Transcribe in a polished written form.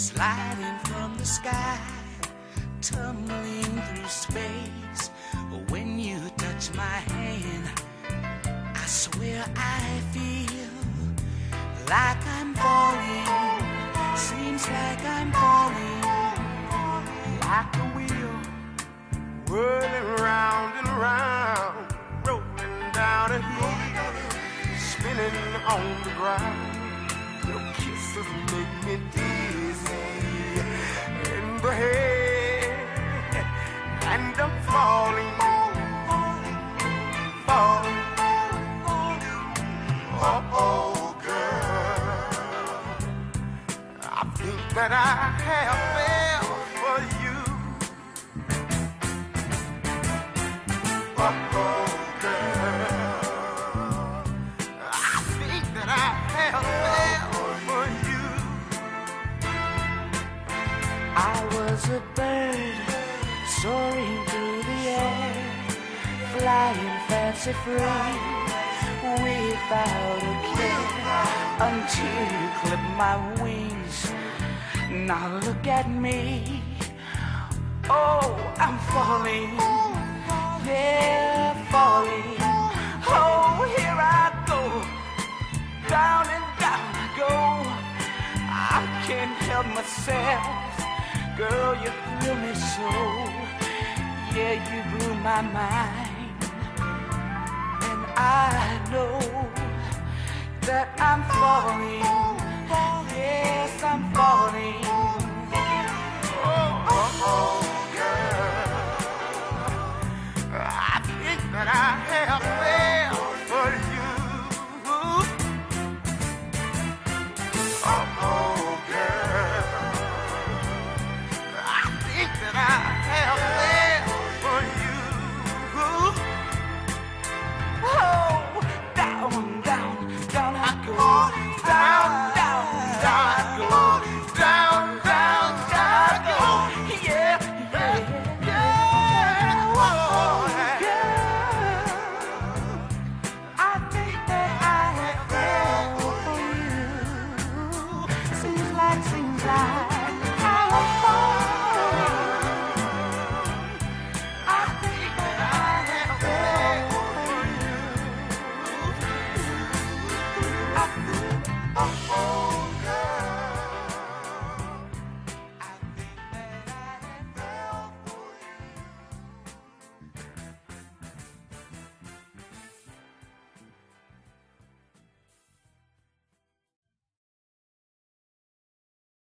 sliding from the sky, tumbling through space. When you touch my hand, I swear I feel like I'm falling. Seems like I'm falling, like a wheel whirling round and round, rolling down a hill, spinning on the ground. Your kisses make me dizzy in the head, and I'm falling, falling. Oh, girl, I think that I have fell for you. Oh, girl, I think that I have fell for you. I was a bird soaring through the air, flying fancy free, without a care, until you clipped my wings. Now look at me. Oh, I'm falling, yeah, falling. Oh, here I go, down and down I go. I can't help myself. Girl, you thrill me so. Yeah, you blew my mind. And I know that I'm falling. Yes, I'm falling. Oh, girl, I think that I have fell for you. Oh, girl, I think that I have fell for you. Oh, down, down, down I go. Down, down, down I go. Down, down, down I go. Yeah, yeah, yeah. Oh, yeah. I think that I have fell for you. Seems like